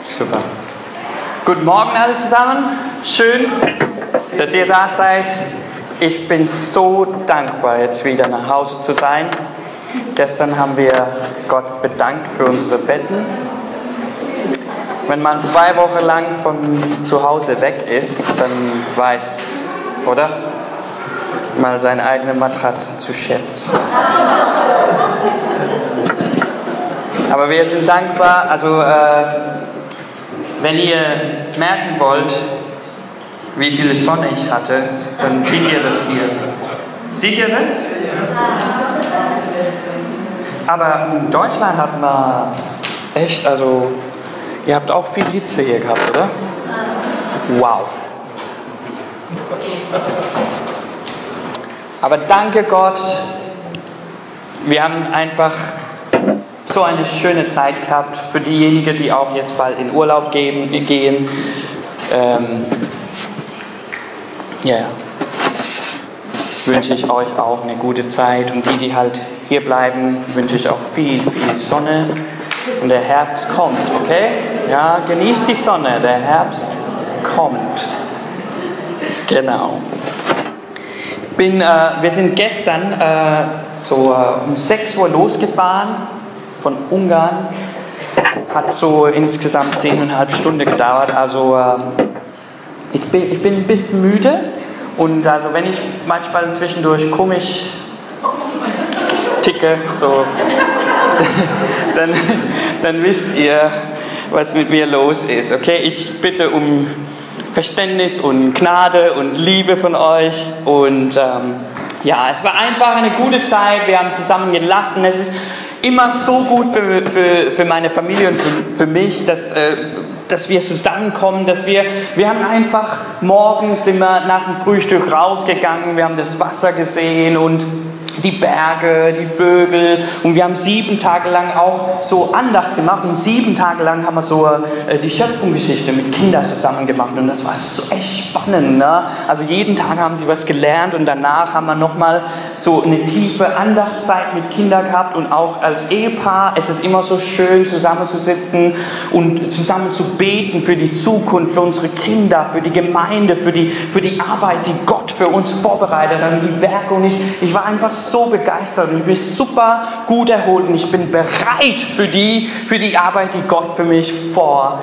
Super. Guten Morgen alle zusammen. Schön, dass ihr da seid. Ich bin so dankbar, jetzt wieder nach Hause zu sein. Gestern haben wir Gott bedankt für unsere Betten. Wenn man 2 Wochen lang von zu Hause weg ist, dann weiß, oder? Mal seine eigene Matratze zu schätzen. Aber wir sind dankbar, also wenn ihr merken wollt, wie viel Sonne ich hatte, dann seht ihr das hier. Seht ihr das? Aber in Deutschland hat man echt, also ihr habt auch viel Hitze hier gehabt, oder? Wow. Aber danke Gott, wir haben einfach so eine schöne Zeit gehabt. Für diejenigen, die auch jetzt bald in Urlaub gehen. Wünsche ich euch auch eine gute Zeit. Und die halt hier bleiben, wünsche ich auch viel, viel Sonne. Und der Herbst kommt, okay? Ja, genießt die Sonne, der Herbst kommt. Genau. Wir sind gestern um 6 Uhr losgefahren von Ungarn. Hat so insgesamt 10,5 Stunden gedauert. Also ich bin ein bisschen müde. Und also wenn ich manchmal zwischendurch komisch ticke, so, dann wisst ihr, was mit mir los ist. Okay, ich bitte um Verständnis und Gnade und Liebe von euch. Und es war einfach eine gute Zeit. Wir haben zusammen gelacht und es ist immer so gut für meine Familie und für mich, dass wir zusammenkommen, wir haben einfach morgens immer nach dem Frühstück rausgegangen, wir haben das Wasser gesehen und die Berge, die Vögel und wir haben 7 Tage lang auch so Andacht gemacht und 7 Tage lang haben wir so die Schöpfungsgeschichte mit Kindern zusammen gemacht und das war so echt spannend, ne? Also jeden Tag haben sie was gelernt und danach haben wir nochmal so eine tiefe Andachtzeit mit Kindern gehabt und auch als Ehepaar ist es immer so schön zusammenzusitzen und zusammen zu beten für die Zukunft, für unsere Kinder, für die Gemeinde, für die Arbeit, die Gott für uns vorbereitet hat und die Werke und ich war einfach so begeistert und ich bin super gut erholt und ich bin bereit für die Arbeit, die Gott für mich vorhat.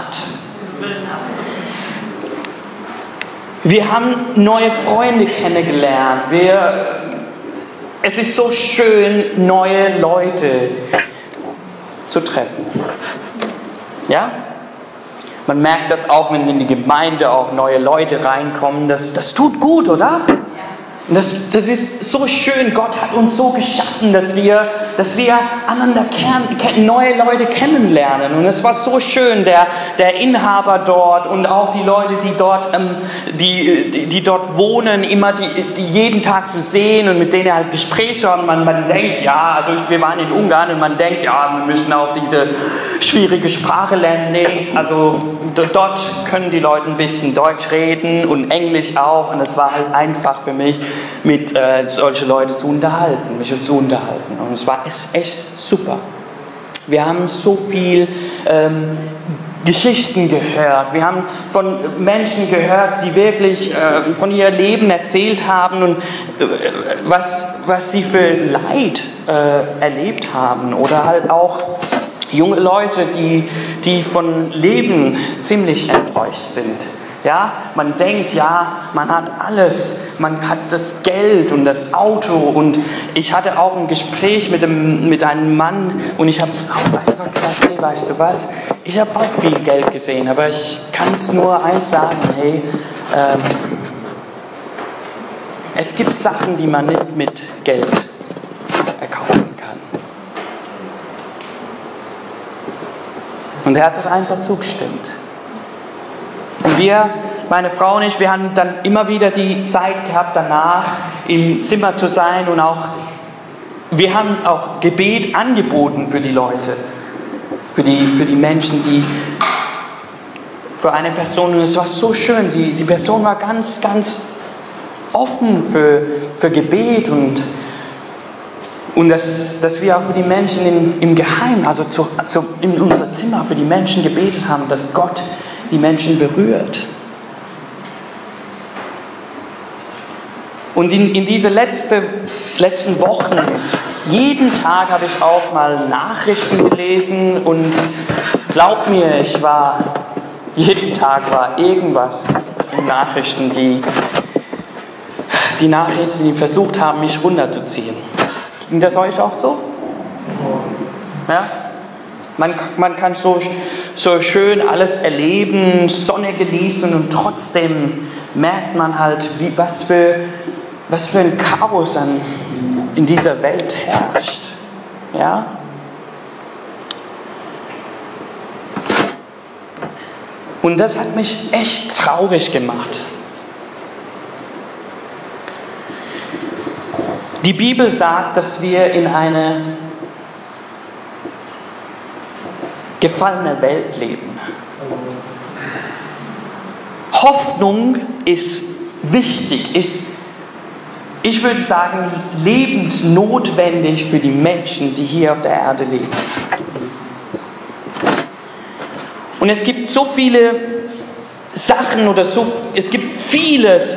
Wir haben neue Freunde kennengelernt. Es ist so schön, neue Leute zu treffen. Ja? Man merkt das auch, wenn in die Gemeinde auch neue Leute reinkommen. Das tut gut, oder? Und das ist so schön. Gott hat uns so geschaffen, dass wir einander neue Leute kennenlernen. Und es war so schön, der Inhaber dort und auch die Leute, die dort wohnen, immer die jeden Tag zu sehen und mit denen halt Gespräche haben. Man denkt, wir waren in Ungarn und man denkt, wir müssen auch diese schwierige Sprache lernen. Nee, also dort können die Leute ein bisschen Deutsch reden und Englisch auch. Und es war halt einfach für mich, mit solchen Leuten mich zu unterhalten. Und es war echt super. Wir haben so viel Geschichten gehört. Wir haben von Menschen gehört, die wirklich von ihrem Leben erzählt haben und was sie für Leid erlebt haben. Oder halt auch junge Leute, die von Leben ziemlich enttäuscht sind. Ja, man denkt, man hat alles, man hat das Geld und das Auto und ich hatte auch ein Gespräch mit einem Mann und ich habe einfach gesagt, hey, weißt du was, ich habe auch viel Geld gesehen, aber ich kann es nur eins sagen, hey, es gibt Sachen, die man nicht mit Geld erkaufen kann. Und er hat das einfach zugestimmt. Und meine Frau und ich, wir haben dann immer wieder die Zeit gehabt, danach im Zimmer zu sein und wir haben auch Gebet angeboten für die Leute, für die Menschen, für eine Person. Und es war so schön, die Person war ganz, ganz offen für Gebet und Und dass wir auch für die Menschen im Geheimen, also in unser Zimmer für die Menschen gebetet haben, dass Gott die Menschen berührt. Und in diese letzten Wochen, jeden Tag habe ich auch mal Nachrichten gelesen und glaub mir, jeden Tag war irgendwas in Nachrichten, die versucht haben, mich runterzuziehen. Ging das euch auch so? Ja? Man kann so schön alles erleben, Sonne genießen und trotzdem merkt man halt, was für ein Chaos in dieser Welt herrscht. Ja? Und das hat mich echt traurig gemacht. Die Bibel sagt, dass wir in eine gefallene Welt leben. Hoffnung ist wichtig, ich würde sagen, lebensnotwendig für die Menschen, die hier auf der Erde leben. Und es gibt so viele Sachen es gibt vieles,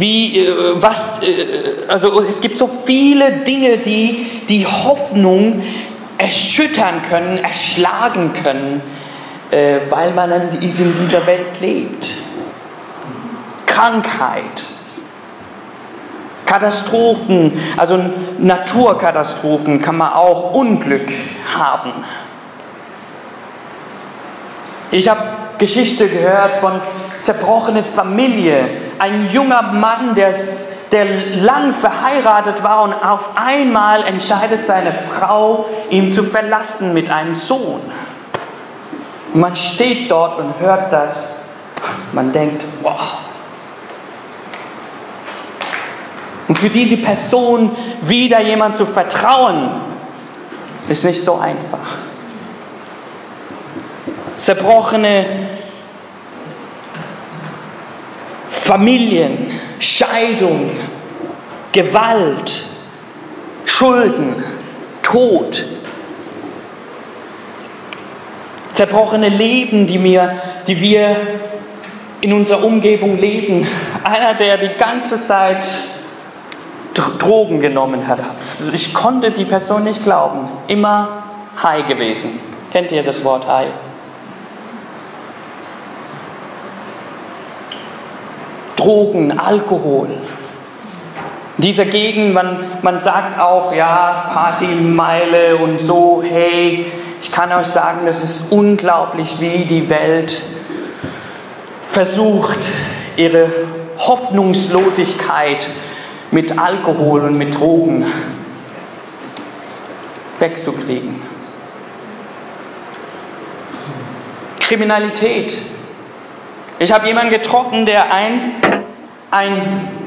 es gibt so viele Dinge, die Hoffnung erschüttern können, erschlagen können, weil man in dieser Welt lebt. Krankheit, Katastrophen, also Naturkatastrophen kann man auch Unglück haben. Ich habe Geschichte gehört von zerbrochener Familie. Ein junger Mann, der lang verheiratet war und auf einmal entscheidet seine Frau, ihn zu verlassen mit einem Sohn. Man steht dort und hört das. Man denkt, wow. Und für diese Person wieder jemand zu vertrauen, ist nicht so einfach. Zerbrochene Familien, Scheidung, Gewalt, Schulden, Tod. Zerbrochene Leben, die wir in unserer Umgebung leben. Einer, der die ganze Zeit Drogen genommen hat. Ich konnte die Person nicht glauben. Immer high gewesen. Kennt ihr das Wort high? Drogen, Alkohol. In dieser Gegend, man sagt auch, ja, Partymeile und so, hey, ich kann euch sagen, das ist unglaublich, wie die Welt versucht, ihre Hoffnungslosigkeit mit Alkohol und mit Drogen wegzukriegen. Kriminalität. Ich habe jemanden getroffen, der eine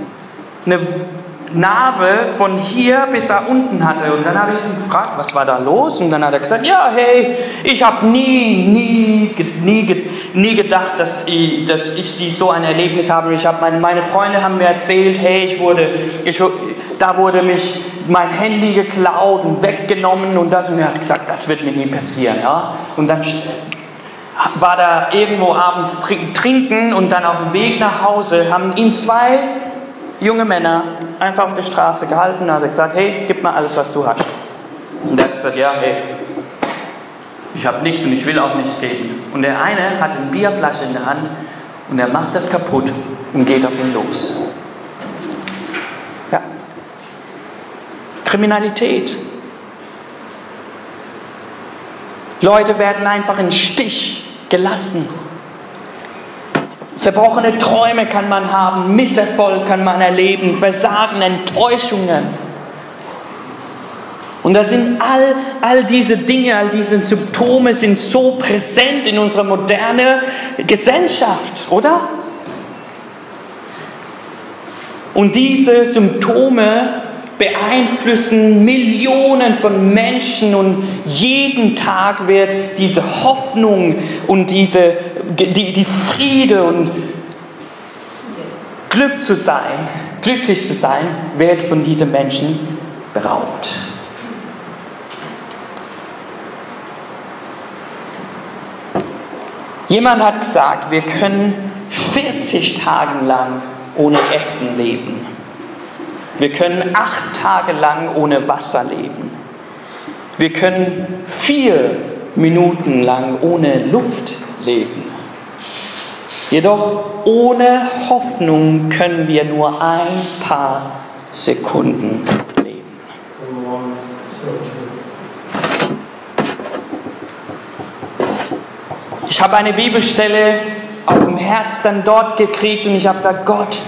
Narbe von hier bis da unten hatte. Und dann habe ich ihn gefragt, was war da los? Und dann hat er gesagt, ja, hey, ich habe nie gedacht, dass ich so ein Erlebnis habe. Meine Freunde haben mir erzählt, hey, da wurde mich mein Handy geklaut und weggenommen und das. Und er hat gesagt, das wird mir nie passieren. Ja? Und dann war da irgendwo abends trinken und dann auf dem Weg nach Hause haben ihn 2 junge Männer einfach auf der Straße gehalten und hat gesagt, hey, gib mal alles, was du hast. Und er hat gesagt, ja, hey, ich habe nichts und ich will auch nichts geben. Und der eine hat eine Bierflasche in der Hand und er macht das kaputt und geht auf ihn los. Ja. Kriminalität. Leute werden einfach im Stich gelassen. Zerbrochene Träume kann man haben, Misserfolg kann man erleben, Versagen, Enttäuschungen. Und das sind all diese Dinge, all diese Symptome sind so präsent in unserer modernen Gesellschaft, oder? Und diese Symptome beeinflussen Millionen von Menschen und jeden Tag wird diese Hoffnung und die Friede und glücklich zu sein, wird von diesen Menschen beraubt. Jemand hat gesagt, wir können 40 Tage lang ohne Essen leben. Wir können 8 Tage lang ohne Wasser leben. Wir können 4 Minuten lang ohne Luft leben. Jedoch ohne Hoffnung können wir nur ein paar Sekunden leben. Ich habe eine Bibelstelle auf dem Herz dann dort gekriegt und ich habe gesagt, Gott,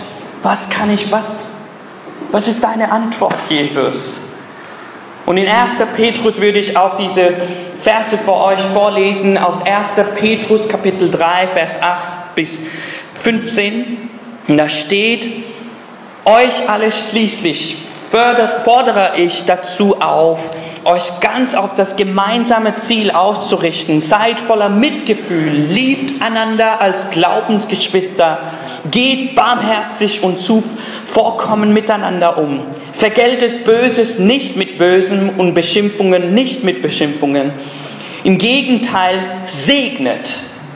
was ist deine Antwort, Jesus? Und in 1. Petrus würde ich auch diese Verse für euch vorlesen, aus 1. Petrus Kapitel 3, Vers 8 bis 15. Und da steht, euch alle schließlich fordere ich dazu auf, euch ganz auf das gemeinsame Ziel auszurichten. Seid voller Mitgefühl, liebt einander als Glaubensgeschwister, geht barmherzig und zuvorkommend miteinander um. Vergeltet Böses nicht mit Bösem und Beschimpfungen nicht mit Beschimpfungen. Im Gegenteil, segnet,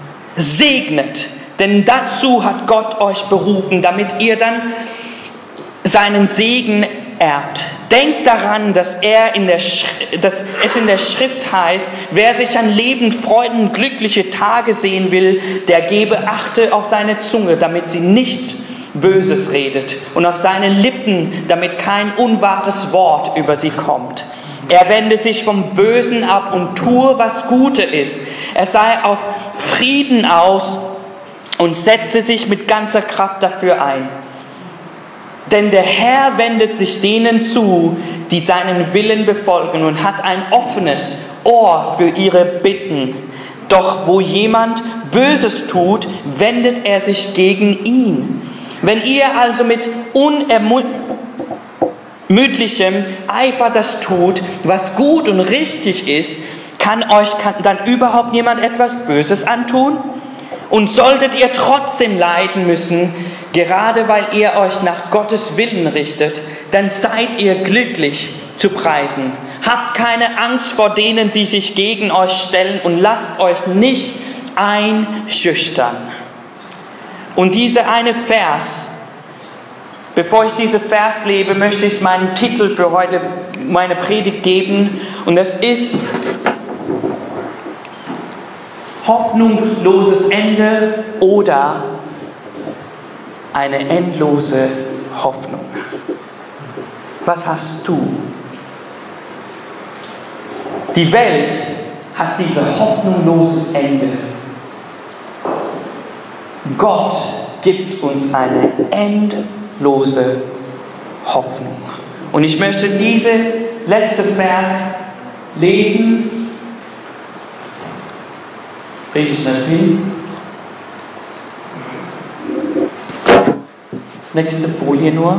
denn dazu hat Gott euch berufen, damit ihr dann seinen Segen erbt. Denkt daran, dass es in der Schrift heißt, wer sich an Leben, Freuden, glückliche Tage sehen will, der gebe Achte auf seine Zunge, damit sie nicht Böses redet, und auf seine Lippen, damit kein unwahres Wort über sie kommt. Er wende sich vom Bösen ab und tue, was Gute ist. Er sei auf Frieden aus und setze sich mit ganzer Kraft dafür ein. Denn der Herr wendet sich denen zu, die seinen Willen befolgen, und hat ein offenes Ohr für ihre Bitten. Doch wo jemand Böses tut, wendet er sich gegen ihn. Wenn ihr also mit unermüdlichem Eifer das tut, was gut und richtig ist, kann dann überhaupt jemand etwas Böses antun? Und solltet ihr trotzdem leiden müssen, gerade weil ihr euch nach Gottes Willen richtet, dann seid ihr glücklich zu preisen. Habt keine Angst vor denen, die sich gegen euch stellen, und lasst euch nicht einschüchtern. Und dieser eine Vers, bevor ich diesen Vers lese, möchte ich meinen Titel für heute, meine Predigt geben. Und das ist hoffnungsloses Ende oder eine endlose Hoffnung. Was hast du? Die Welt hat dieses hoffnungsloses Ende. Gott gibt uns eine endlose Hoffnung. Und ich möchte diese letzte Vers lesen. Bring ich schnell hin. Nächste Folie nur.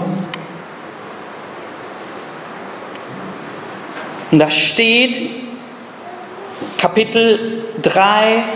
Und da steht Kapitel 3,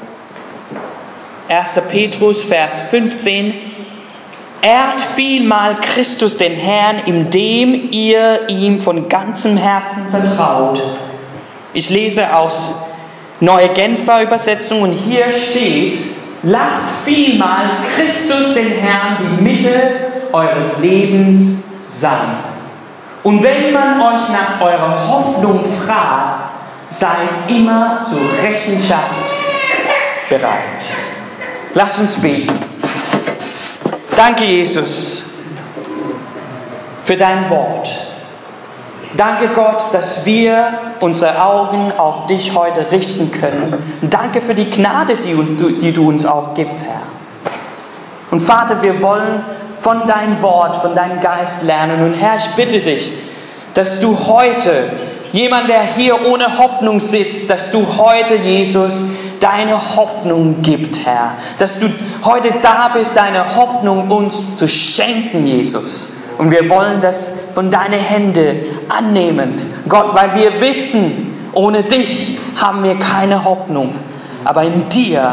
1. Petrus, Vers 15. Ehrt vielmal Christus den Herrn, indem ihr ihm von ganzem Herzen vertraut. Ich lese aus Neue Genfer Übersetzung, und hier steht: Lasst vielmal Christus den Herrn die Mitte eures Lebens sein. Und wenn man euch nach eurer Hoffnung fragt, seid immer zur Rechenschaft bereit. Lasst uns beten. Danke, Jesus, für dein Wort. Danke, Gott, dass wir unsere Augen auf dich heute richten können. Danke für die Gnade, die du uns auch gibst, Herr. Und Vater, wir wollen von deinem Wort, von deinem Geist lernen. Und Herr, ich bitte dich, dass du heute, jemand, der hier ohne Hoffnung sitzt, dass du heute, Jesus, deine Hoffnung gibt, Herr. Dass du heute da bist, deine Hoffnung uns zu schenken, Jesus. Und wir wollen das von deinen Händen annehmen, Gott, weil wir wissen, ohne dich haben wir keine Hoffnung. Aber in dir,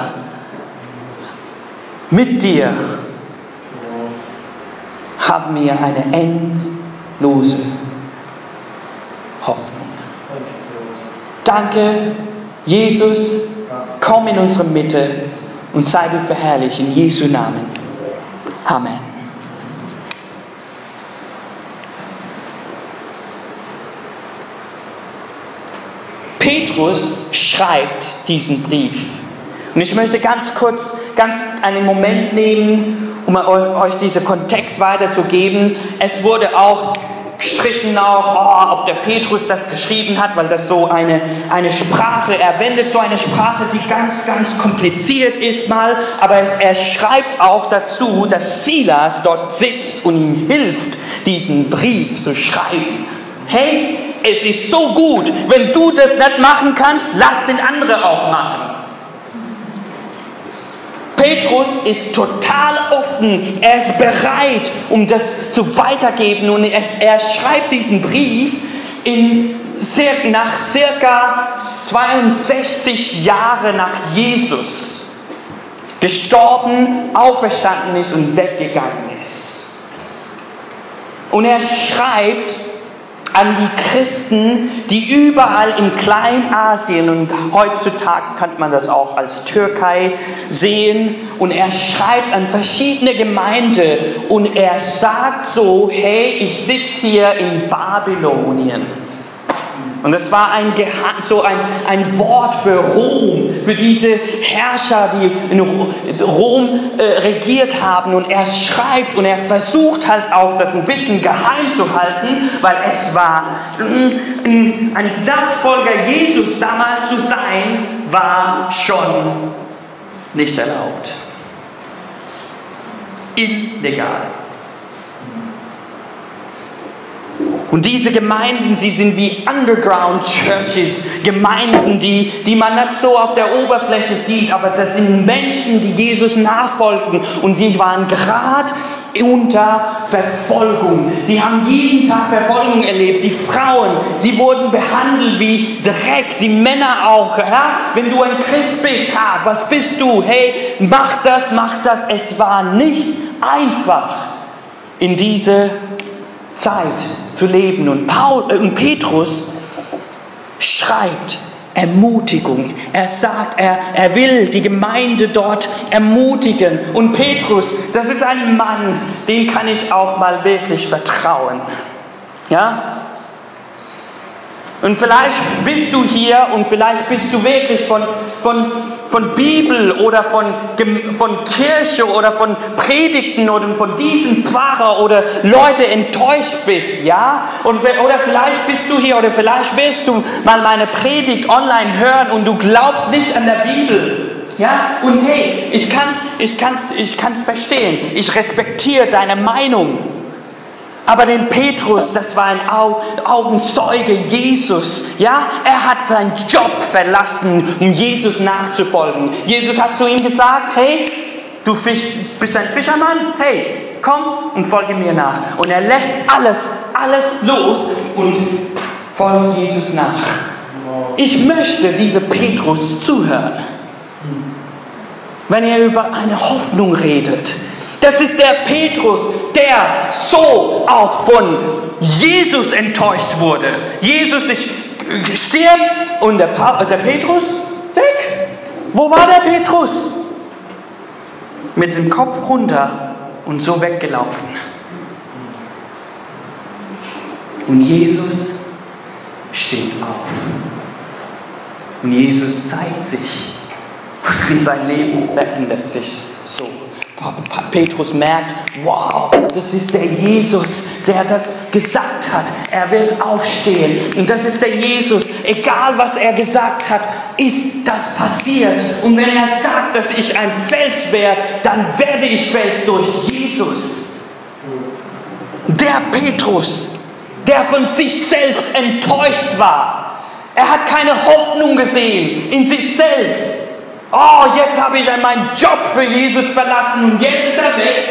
mit dir, haben wir eine endlose Hoffnung. Danke, Jesus, komm in unsere Mitte und sei du verherrlicht in Jesu Namen. Amen. Petrus schreibt diesen Brief. Und ich möchte ganz kurz, einen Moment nehmen, um euch diesen Kontext weiterzugeben. Es wurde auch gestritten, ob der Petrus das geschrieben hat, weil das so eine Sprache, er wendet so eine Sprache, die ganz, ganz kompliziert ist mal. Aber er schreibt auch dazu, dass Silas dort sitzt und ihm hilft, diesen Brief zu schreiben. Hey, es ist so gut, wenn du das nicht machen kannst, lass den anderen auch machen. Petrus ist total offen, er ist bereit, um das zu weitergeben und er schreibt diesen Brief nach circa 62 Jahren nach Jesus gestorben, auferstanden ist und weggegangen ist. Und er schreibt an die Christen, die überall in Kleinasien und heutzutage kann man das auch als Türkei sehen, und er schreibt an verschiedene Gemeinden und er sagt so, hey, ich sitze hier in Babylonien. Und das war ein Wort für Rom, für diese Herrscher, die in Rom regiert haben. Und er schreibt und er versucht halt auch, das ein bisschen geheim zu halten, weil es war, ein Nachfolger Jesus damals zu sein, war schon nicht erlaubt. Illegal. Und diese Gemeinden, sie sind wie Underground Churches, Gemeinden, die man nicht so auf der Oberfläche sieht, aber das sind Menschen, die Jesus nachfolgen, und sie waren gerade unter Verfolgung. Sie haben jeden Tag Verfolgung erlebt. Die Frauen, sie wurden behandelt wie Dreck, die Männer auch. Ja? Wenn du ein Christ bist, was bist du? Hey, mach das. Es war nicht einfach in diese Zeit zu leben. Und Petrus schreibt Ermutigung. Er sagt, er will die Gemeinde dort ermutigen. Und Petrus, das ist ein Mann, dem kann ich auch mal wirklich vertrauen. Ja? Und vielleicht bist du hier und vielleicht bist du wirklich von Bibel oder von Kirche oder von Predigten oder von diesem Pfarrer oder Leute enttäuscht bist, ja? Oder vielleicht bist du hier oder vielleicht willst du mal meine Predigt online hören und du glaubst nicht an der Bibel, ja? Und hey, ich kann's verstehen. Ich respektiere deine Meinung. Aber den Petrus, das war ein Augenzeuge Jesus, ja? Er hat seinen Job verlassen, um Jesus nachzufolgen. Jesus hat zu ihm gesagt, hey, du bist ein Fischermann, hey, komm und folge mir nach. Und er lässt alles los und folgt Jesus nach. Ich möchte diesem Petrus zuhören, wenn er über eine Hoffnung redet. Das ist der Petrus, der so auch von Jesus enttäuscht wurde. Jesus stirbt und der Petrus weg. Wo war der Petrus? Mit dem Kopf runter und so weggelaufen. Und Jesus steht auf. Und Jesus zeigt sich. Und sein Leben verändert sich so. Petrus merkt, wow, das ist der Jesus, der das gesagt hat. Er wird aufstehen. Und das ist der Jesus. Egal, was er gesagt hat, ist das passiert. Und wenn er sagt, dass ich ein Fels werde, dann werde ich Fels durch Jesus. Der Petrus, der von sich selbst enttäuscht war. Er hat keine Hoffnung gesehen in sich selbst. Oh, jetzt habe ich meinen Job für Jesus verlassen und jetzt ist er weg.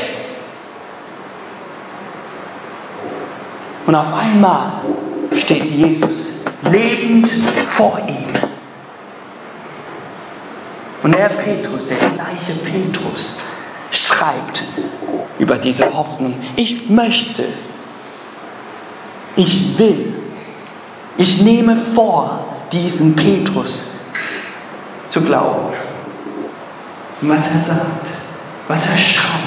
Und auf einmal steht Jesus lebend vor ihm. Und der Petrus, der gleiche Petrus, schreibt über diese Hoffnung. Ich nehme vor, diesen Petrus zu glauben. und was er sagt, was er schreibt.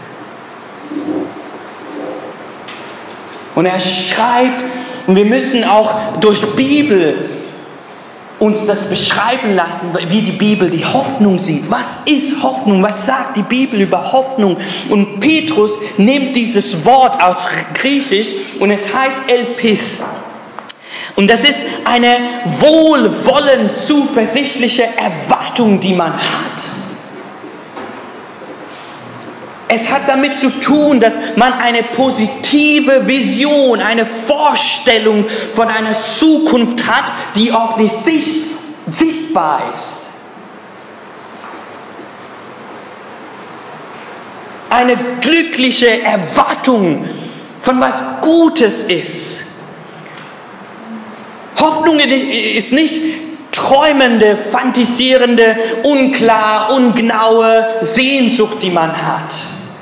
Und er schreibt, und wir müssen auch durch Bibel uns das beschreiben lassen, wie die Bibel die Hoffnung sieht. Was ist Hoffnung? Was sagt die Bibel über Hoffnung? Und Petrus nimmt dieses Wort aus Griechisch und es heißt Elpis. Und das ist eine wohlwollend zuversichtliche Erwartung, die man hat. Es hat damit zu tun, dass man eine positive Vision, eine Vorstellung von einer Zukunft hat, die auch nicht sichtbar ist. Eine glückliche Erwartung von was Gutes ist. Hoffnung ist nicht träumende, fantasierende, unklar, ungenaue Sehnsucht, die man hat.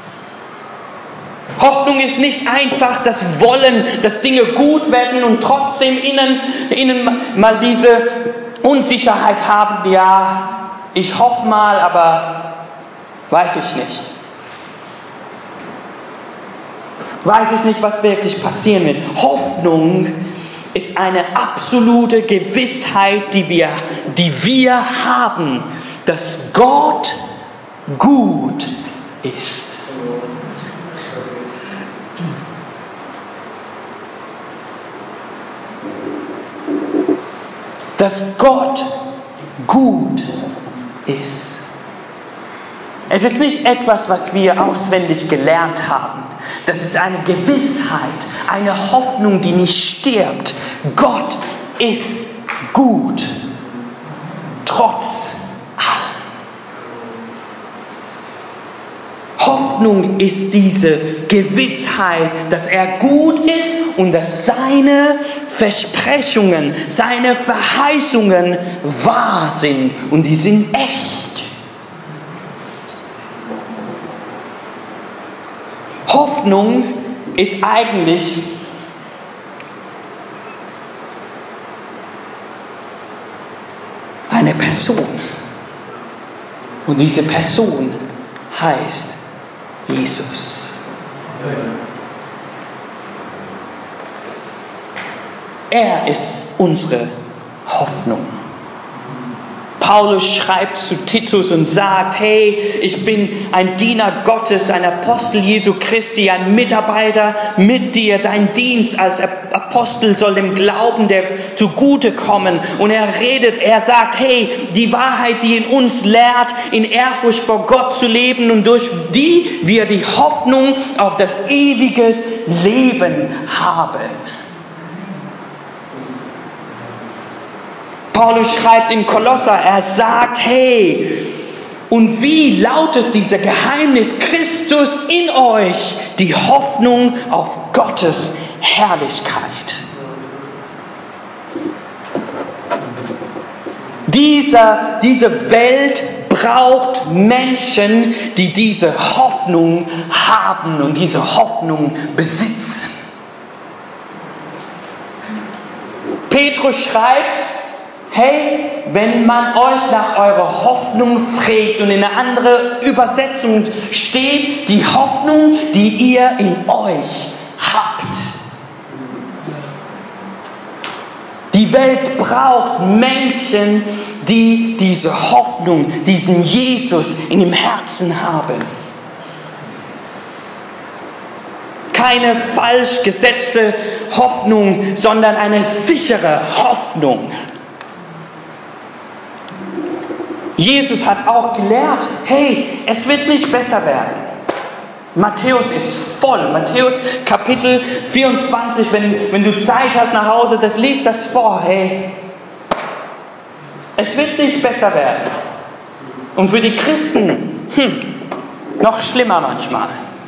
Hoffnung ist nicht einfach das Wollen, dass Dinge gut werden und trotzdem innen mal diese Unsicherheit haben. Ja, ich hoffe mal, aber weiß ich nicht. Weiß ich nicht, was wirklich passieren wird. Hoffnung ist eine absolute Gewissheit, die wir haben, dass Gott gut ist. Dass Gott gut ist. Es ist nicht etwas, was wir auswendig gelernt haben. Das ist eine Gewissheit, eine Hoffnung, die nicht stirbt. Gott ist gut, trotz allem. Hoffnung ist diese Gewissheit, dass er gut ist und dass seine Versprechungen, seine Verheißungen wahr sind und die sind echt. Hoffnung ist eigentlich eine Person. Und diese Person heißt Jesus. Er ist unsere Hoffnung. Paulus schreibt zu Titus und sagt, hey, ich bin ein Diener Gottes, ein Apostel Jesu Christi, ein Mitarbeiter mit dir. Dein Dienst als Apostel soll dem Glauben der zugutekommen. Und er sagt, hey, die Wahrheit, die in uns lehrt, in Ehrfurcht vor Gott zu leben und durch die wir die Hoffnung auf das ewige Leben haben. Paulus schreibt in Kolosser, er sagt, hey, und wie lautet dieser Geheimnis Christus in euch, die Hoffnung auf Gottes Herrlichkeit. Diese Welt braucht Menschen, die diese Hoffnung haben und diese Hoffnung besitzen. Petrus schreibt, hey, wenn man euch nach eurer Hoffnung fragt und in einer anderen Übersetzung steht, die Hoffnung, die ihr in euch habt. Die Welt braucht Menschen, die diese Hoffnung, diesen Jesus in dem Herzen haben. Keine falsch gesetzte Hoffnung, sondern eine sichere Hoffnung. Jesus hat auch gelehrt, hey, es wird nicht besser werden. Matthäus ist voll. Matthäus Kapitel 24, wenn du Zeit hast nach Hause, lies das vor. Hey, es wird nicht besser werden. Und für die Christen, noch schlimmer manchmal.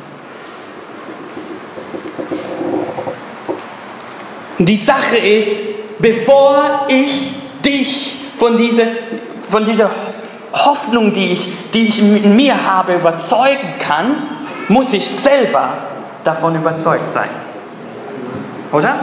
Die Sache ist, bevor ich dich von dieser Hoffnung, die ich in mir habe, überzeugen kann, muss ich selber davon überzeugt sein. Oder?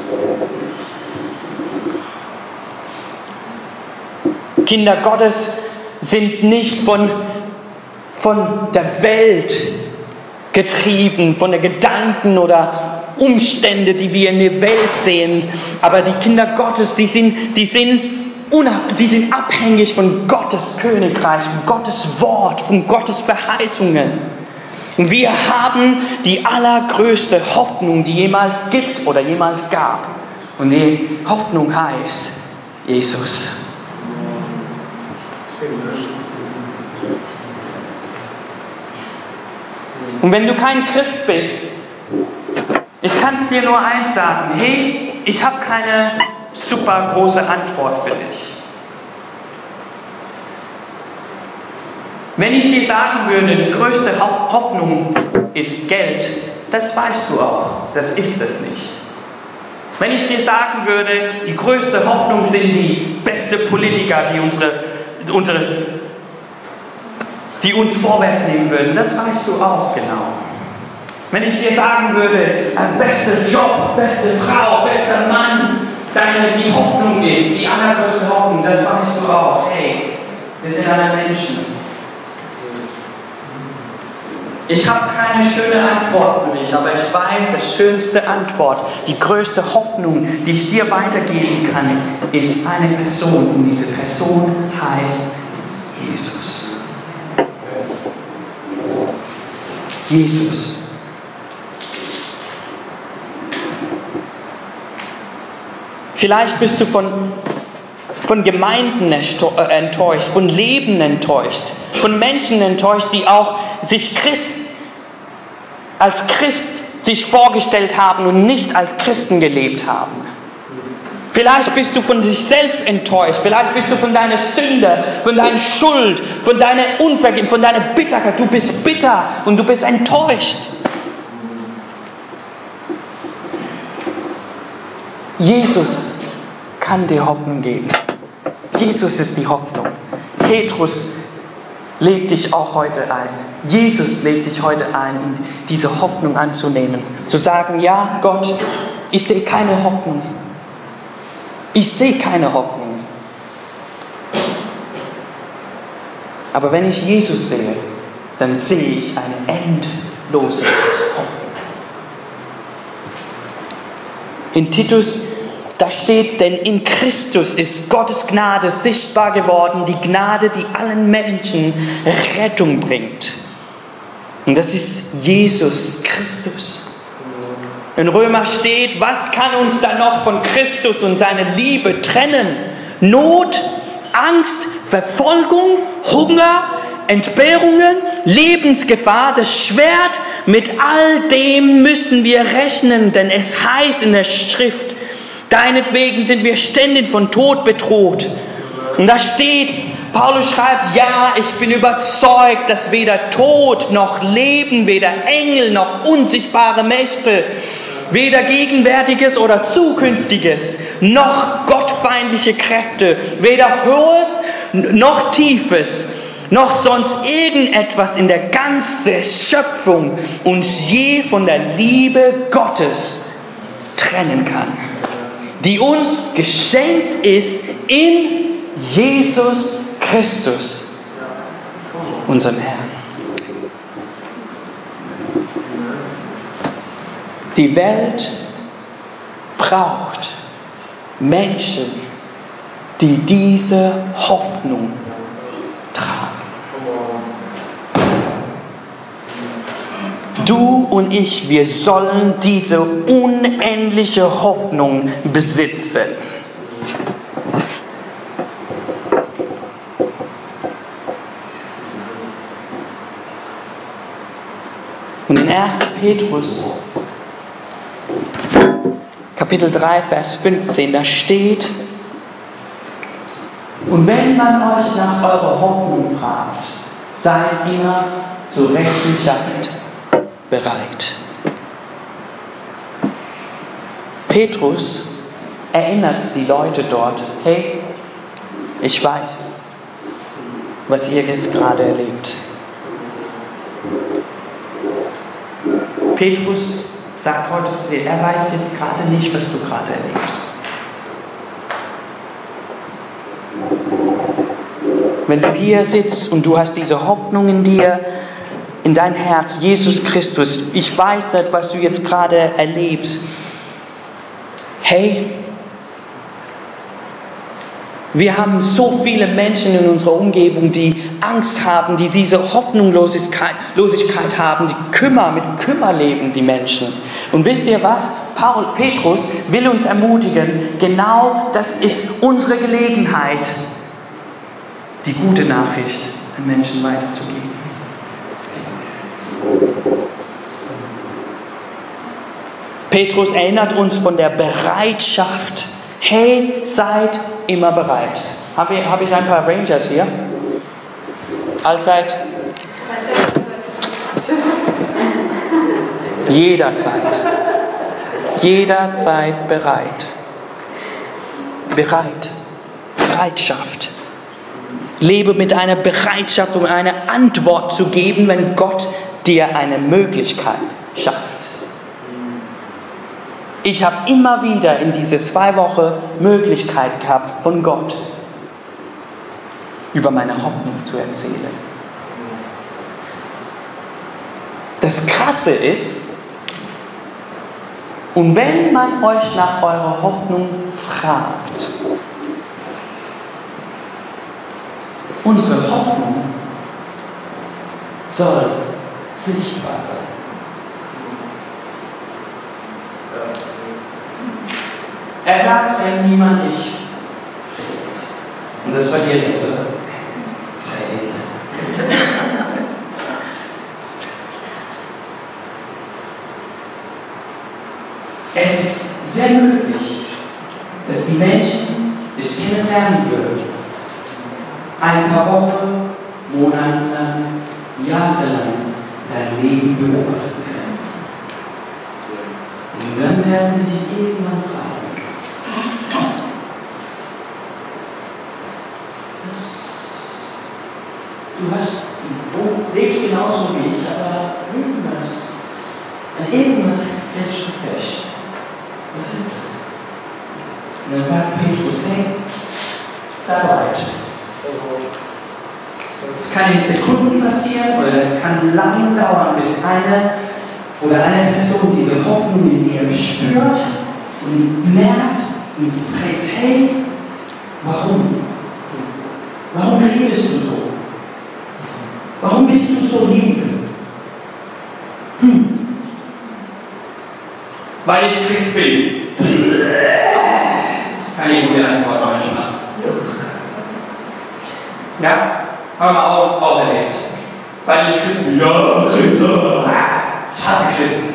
Kinder Gottes sind nicht von der Welt getrieben, von den Gedanken oder Umstände, die wir in der Welt sehen. Aber die Kinder Gottes, die sind abhängig von Gottes Königreich, von Gottes Wort, von Gottes Verheißungen. Und wir haben die allergrößte Hoffnung, die jemals gibt oder jemals gab. Und die Hoffnung heißt Jesus. Und wenn du kein Christ bist, ich kann es dir nur eins sagen: Hey, ich habe keine super große Antwort für dich. Wenn ich dir sagen würde, die größte Hoffnung ist Geld, das weißt du auch, das ist es nicht. Wenn ich dir sagen würde, die größte Hoffnung sind die besten Politiker, die uns vorwärts nehmen würden, das weißt du auch genau. Wenn ich dir sagen würde, bester Job, beste Frau, bester Mann, die Hoffnung ist, die allergrößte Hoffnung, das weißt du auch. Hey, wir sind alle Menschen. Ich habe keine schöne Antwort für dich, aber ich weiß, die schönste Antwort, die größte Hoffnung, die ich dir weitergeben kann, ist eine Person. Und diese Person heißt Jesus. Jesus. Vielleicht bist du von Gemeinden enttäuscht, von Leben enttäuscht, von Menschen enttäuscht, die auch sich als Christ sich vorgestellt haben und nicht als Christen gelebt haben. Vielleicht bist du von dich selbst enttäuscht, vielleicht bist du von deiner Sünde, von deiner Schuld, von deiner Unvergebung, von deiner Bitterkeit. Du bist bitter und du bist enttäuscht. Jesus kann dir Hoffnung geben. Jesus ist die Hoffnung. Petrus lädt dich auch heute ein. Jesus lädt dich heute ein, diese Hoffnung anzunehmen. Zu sagen, ja Gott, ich sehe keine Hoffnung. Ich sehe keine Hoffnung. Aber wenn ich Jesus sehe, dann sehe ich eine endlose Hoffnung. In Titus, da steht, denn in Christus ist Gottes Gnade sichtbar geworden, die Gnade, die allen Menschen Rettung bringt. Und das ist Jesus Christus. In Römer steht, was kann uns da noch von Christus und seiner Liebe trennen? Not, Angst, Verfolgung, Hunger, Entbehrungen, Lebensgefahr, das Schwert, mit all dem müssen wir rechnen, denn es heißt in der Schrift, deinetwegen sind wir ständig von Tod bedroht. Und da steht, Paulus schreibt, ja, ich bin überzeugt, dass weder Tod noch Leben, weder Engel noch unsichtbare Mächte, weder Gegenwärtiges oder Zukünftiges, noch gottfeindliche Kräfte, weder Hohes noch Tiefes, noch sonst irgendetwas in der ganzen Schöpfung uns je von der Liebe Gottes trennen kann, die uns geschenkt ist in Jesus Christus, unserem Herrn. Die Welt braucht Menschen, die diese Hoffnung tragen. Du und ich, wir sollen diese unendliche Hoffnung besitzen. Und in 1. Petrus, Kapitel 3, Vers 15, da steht, und wenn man euch nach eurer Hoffnung fragt, seid immer zur Rechenschaft bereit. Petrus erinnert die Leute dort, hey, ich weiß, was ihr jetzt gerade erlebt. Petrus sagt heute zu dir, er weiß jetzt gerade nicht, was du gerade erlebst. wenn du hier sitzt und du hast diese Hoffnung in dir, in dein Herz, Jesus Christus, ich weiß nicht, was du jetzt gerade erlebst. Hey, wir haben so viele Menschen in unserer Umgebung, die Angst haben, die diese Hoffnungslosigkeit haben, die mit Kümmer leben, die Menschen. Und wisst ihr was? Petrus will uns ermutigen, genau das ist unsere Gelegenheit, die gute Nachricht an Menschen weiterzugeben. Petrus erinnert uns von der Bereitschaft. Hey, seid immer bereit. Habe ich ein paar Rangers hier? Allzeit? Jederzeit. Jederzeit bereit. Bereit. Bereitschaft. Lebe mit einer Bereitschaft, um eine Antwort zu geben, wenn Gott dir eine Möglichkeit schafft. Ich habe immer wieder in diese 2 Wochen Möglichkeit gehabt, von Gott über meine Hoffnung zu erzählen. Das Krasse ist, und wenn man euch nach eurer Hoffnung fragt, unsere Hoffnung soll sichtbar sein. Er sagt, wenn niemand dich predigt. Und das war dir nicht, oder? Predigt. Es ist sehr möglich, dass die Menschen dich kennenlernen würden. Ein paar Wochen, Monate lang, Jahre lang dein Leben beobachten werden. Und dann werden sie irgendwann fragen, du lebst genauso wie ich, aber irgendwas fällt schon fest. Was ist das? Und dann sagt Petrus, hey, sei bereit. Es kann in Sekunden passieren oder es kann lange dauern, bis eine Person diese Hoffnung in dir spürt und merkt und fragt, hey, warum? Warum redest du so? Warum bist du so lieb? Weil ich Christ bin. Keine gute Antwort manchmal. Ja? Haben wir auch erlebt. Weil ich Christ bin. Ja, Christ. Ich hasse Christen.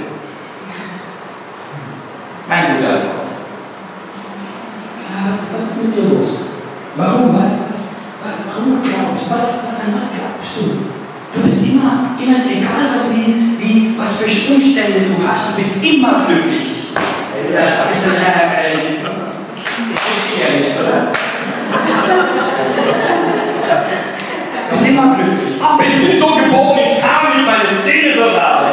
Keine gute Antwort. Ja, was ist mit dir los? Warum? Warum glaubst du? An was glaubst du? Du bist immer egal was für Umstände du hast, du bist immer glücklich. Ja, habe ich dann ich ja nicht, oder? Du bist immer glücklich. Ach, ich bin so geboren, ich kam mit meinen Zähnen sogar.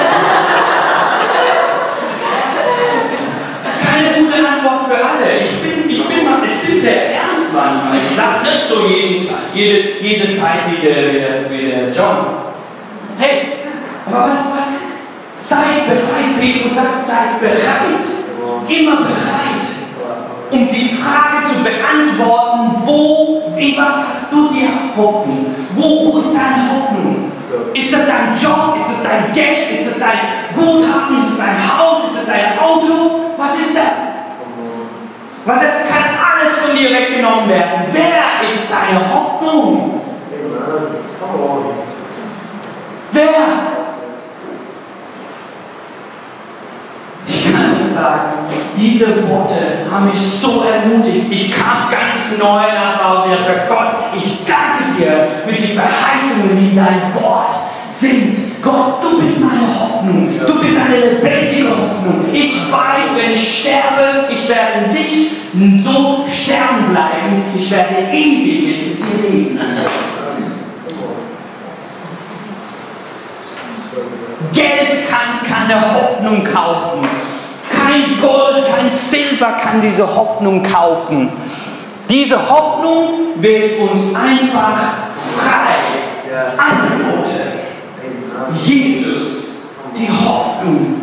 Keine gute Antwort für alle. Ich bin sehr ernst manchmal. Ich sage nicht so jede Zeit wie der John. Hey, aber was? Seid bereit, Petrus sagt, seid bereit. Immer bereit, um die Frage zu beantworten, was hast du dir Hoffnung? Wo ist deine Hoffnung? Ist das dein Job? Ist es dein Geld? Ist es dein Guthaben? Ist es dein Haus? Ist es dein Auto? Was ist das? Was jetzt kann alles von dir weggenommen werden? Wer ist deine Hoffnung? Wer? Ich kann euch sagen, diese Worte haben mich so ermutigt. Ich kam ganz neu nach Hause und dachte, Gott, ich danke dir für die Verheißungen, die in dein Wort sind. Gott, du bist meine Hoffnung. Du bist eine lebendige Hoffnung. Ich weiß, wenn ich sterbe, ich werde nicht so sterben bleiben. Ich werde ewig mit dir leben. Geld kann keine Hoffnung kaufen. Kein Gold, kein Silber kann diese Hoffnung kaufen. Diese Hoffnung wird uns einfach frei angeboten. Jesus, die Hoffnung,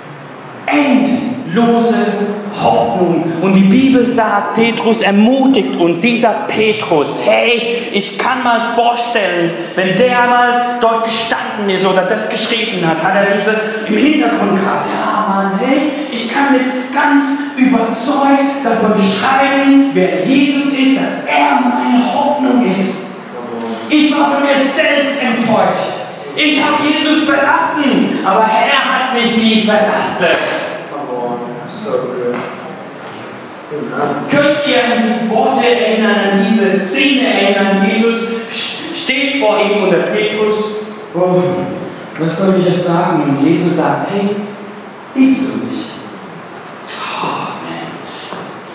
endlose Hoffnung. Und die Bibel sagt, Petrus ermutigt uns, dieser Petrus, hey, ich kann mal vorstellen, wenn der mal dort gestanden ist oder das geschrieben hat, hat er diese im Hintergrund gehabt, ja Mann, hey, ich kann mit ganz überzeugt davon schreiben, wer Jesus ist, dass er meine Hoffnung ist. Ich war von mir selbst enttäuscht. Ich habe Jesus verlassen, aber er hat mich nie verlassen. Könnt ihr an die Worte erinnern, an diese Szene erinnern? Jesus steht vor ihm und der Petrus, oh, was soll ich jetzt sagen? Und Jesus sagt, hey, liebst du mich? Oh, Mensch.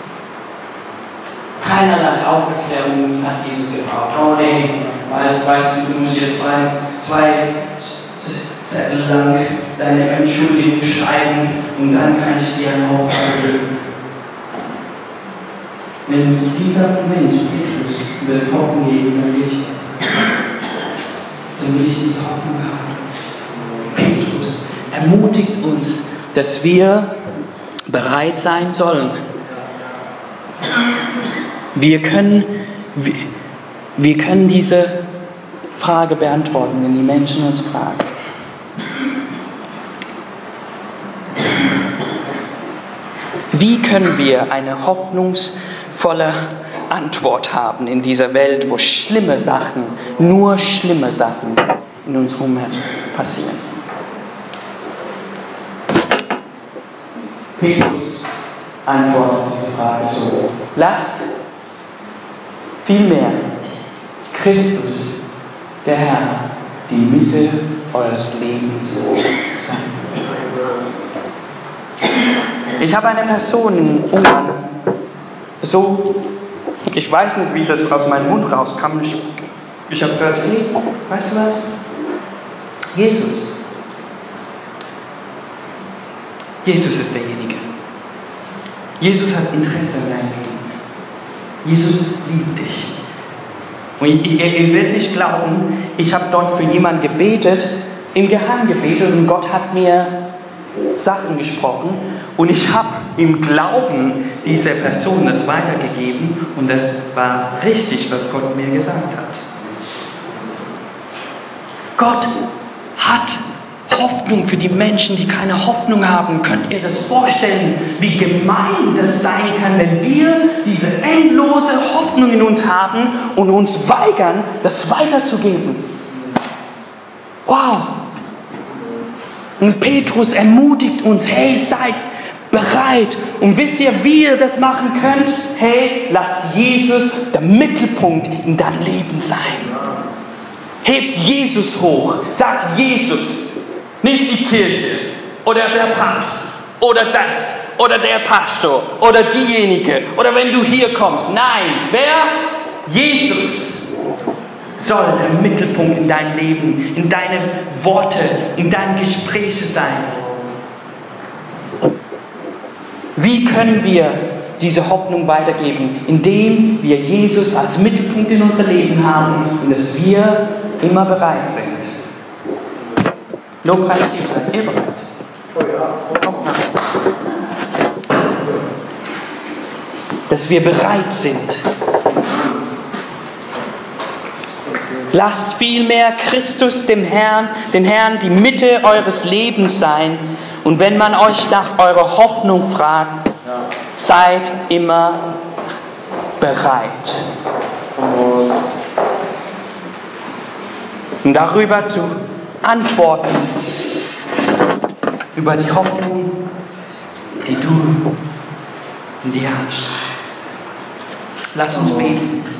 Keinerlei Aufklärung hat Jesus gebraucht. Oh nee, weißt du, du musst jetzt zwei Zettel lang deine Entschuldigung schreiben und dann kann ich dir eine Aufgabe geben. Wenn dieser Mensch, Petrus, wird Hoffnung geben, dann will ich diese Hoffnung haben. Petrus ermutigt uns, dass wir bereit sein sollen. Wir können diese Frage beantworten, wenn die Menschen uns fragen. Wie können wir eine hoffnungsvolle Antwort haben in dieser Welt, wo schlimme Sachen, nur schlimme Sachen in uns herum passieren? Petrus antwortet diese Frage so: Lasst vielmehr Christus, der Herr, die Mitte eures Lebens sein. Ich habe eine Person in Ungarn, ich weiß nicht, wie das aus meinem Mund rauskam. Ich habe gehört, hey, weißt du was? Jesus ist derjenige. Jesus hat Interesse an deinem Leben. Jesus liebt dich. Und ihr werdet nicht glauben, ich habe dort für jemanden gebetet, im Geheimen gebetet, und Gott hat mir Sachen gesprochen. Und ich habe im Glauben dieser Person das weitergegeben, und das war richtig, was Gott mir gesagt hat. Gott hat Hoffnung für die Menschen, die keine Hoffnung haben. Könnt ihr das vorstellen, wie gemein das sein kann, wenn wir diese endlose Hoffnung in uns haben und uns weigern, das weiterzugeben? Wow! Und Petrus ermutigt uns, hey, seid bereit. Und wisst ihr, wie ihr das machen könnt? Hey, lass Jesus der Mittelpunkt in deinem Leben sein. Hebt Jesus hoch. Sagt Jesus. Nicht die Kirche oder der Papst oder das oder der Pastor oder diejenige oder wenn du hier kommst. Nein, wer? Jesus soll der Mittelpunkt in deinem Leben, in deinen Worten, in deinen Gesprächen sein. Wie können wir diese Hoffnung weitergeben? Indem wir Jesus als Mittelpunkt in unser Leben haben und dass wir immer bereit sind. Lobpreisteam, seid ihr bereit? Oh ja. Kommt nach. Dass wir bereit sind. Lasst vielmehr Christus den Herrn die Mitte eures Lebens sein. Und wenn man euch nach eurer Hoffnung fragt, seid immer bereit. Und darüber zu antworten, über die Hoffnung, die du in dir hast. Lass uns beten.